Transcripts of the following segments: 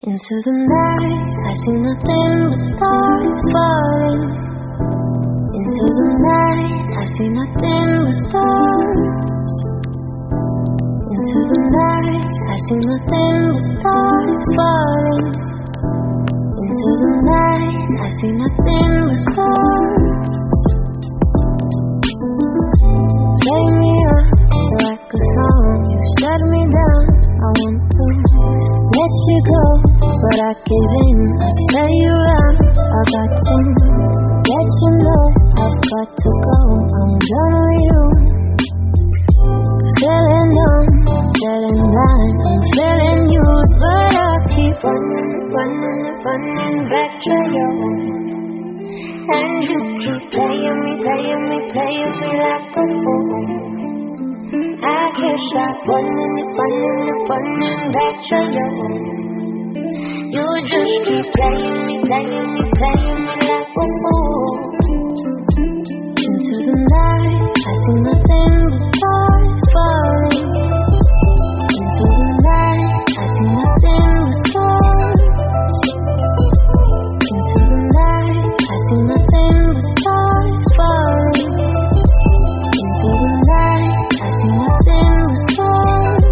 Into the night, I see nothing but stars falling. Into the night, I see nothing but stars. Into the night, I see nothing but stars falling. Into the night, I see nothing but stars. Play me up like a song, you shut me down. I want to let you go, but I give in. I stay around, I got to let you know I've got to go. I'm done with you. Feeling numb, feeling blind, I'm feeling used, but I keep running back to you. And you keep playing me like a fool. I can't stop running back to you. You just keep playing me like a fool. Into the night, I see nothing but stars falling. Into the night, I see nothing but stars. Into the night, I see nothing but stars falling. Into the night, I see nothing but stars.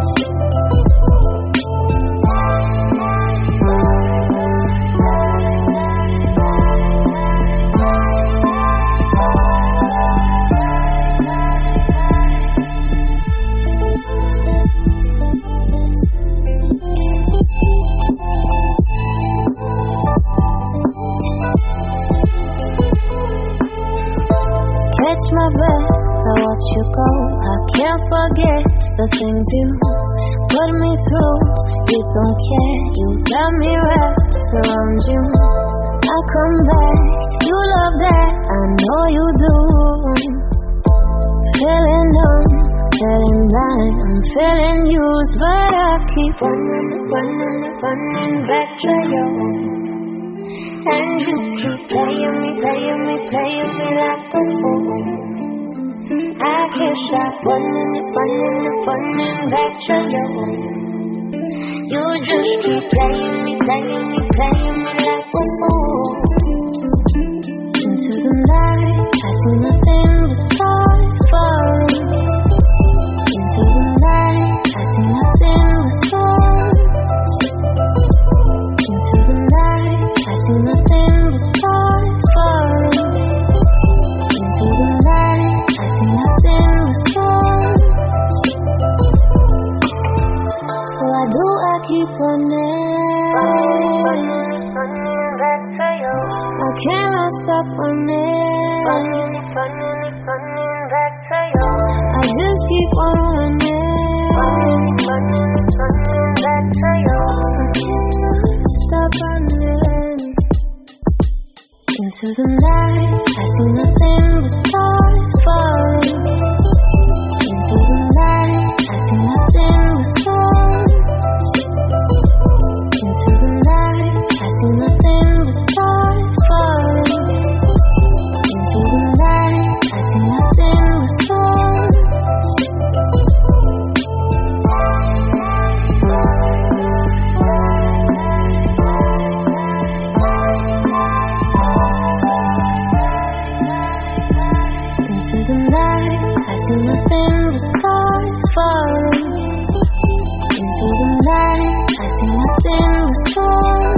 Catch my breath, I watch you go. I can't forget the things you put me through. You don't care, you got me wrapped around you. I come back, you love that, I know you do. Feeling numb, feeling blind, I'm feeling used, but I keep running back to you. And you keep playing me like a fool. I can't stop running back to you. You just keep playing me like a fool. Into the night, I see nothing but stars falling. Into the night, I see nothing but stars. Into the night, I see nothing but stars falling. Into the night, I see nothing but stars. Why do I keep running back to you? I cannot stop running back to you. I just keep on running back to you. I cannot stop running. Into the night, I see nothing but stars falling. Into the night, I see nothing but stars. Into the night, I see nothing but stars falling. Into the night, I see nothing but stars. Into the night, I see nothing but stars falling. Into the night, I see nothing but stars.